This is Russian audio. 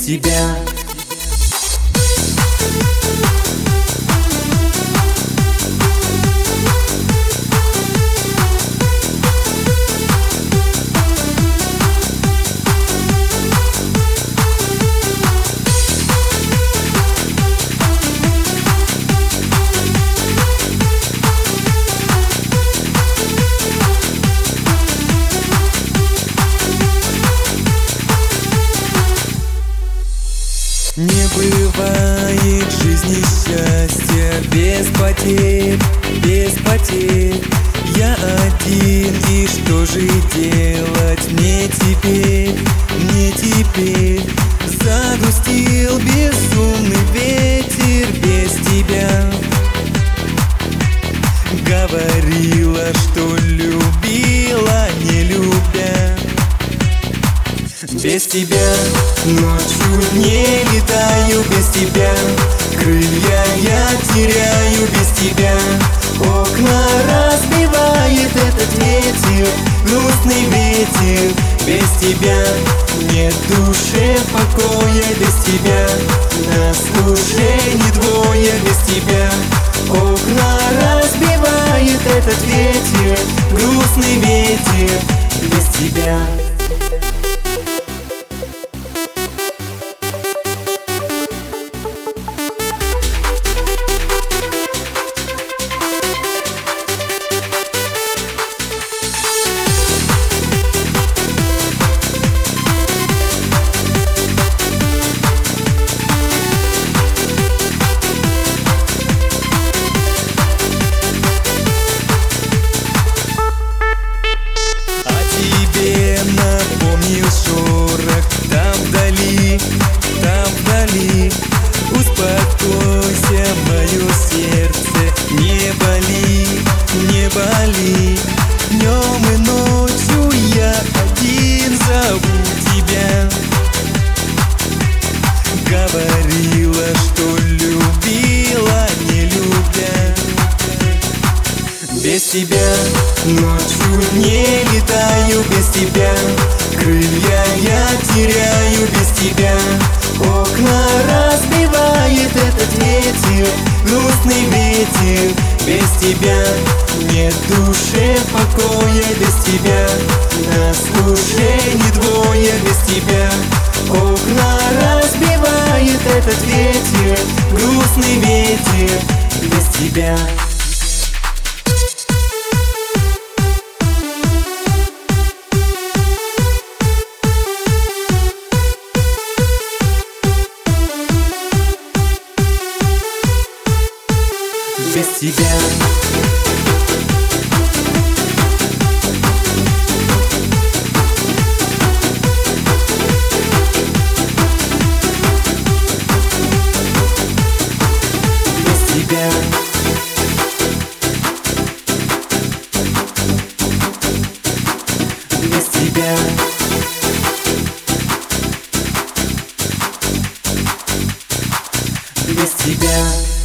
тебя. Не бывает в жизни счастья без потерь, без потерь. Я один, и что же делать мне теперь, мне теперь? Загрустил безумный ветер без тебя. Говорила, что любила, не любя. Без тебя ночью не летаю, без тебя крылья я теряю, без тебя окна разбивает этот ветер, грустный ветер. Без тебя нет душе покоя, без тебя нас уже не двое, без тебя окна разбивает этот ветер, грустный ветер. Без тебя. Напомнил шорох там вдали, там вдали. Успокойся, мое сердце, не боли, не боли. Днем и ночью я один зову тебя. Говорила, что любила, не любя. Без тебя ночью не летаю, без тебя крылья я теряю, без тебя окна разбивает этот ветер, грустный ветер. Без тебя нет душе покоя, без тебя нас уже не двое, без тебя окна разбивает этот ветер, грустный ветер. Без тебя. Без тебя. Без тебя. Без тебя. Без тебя.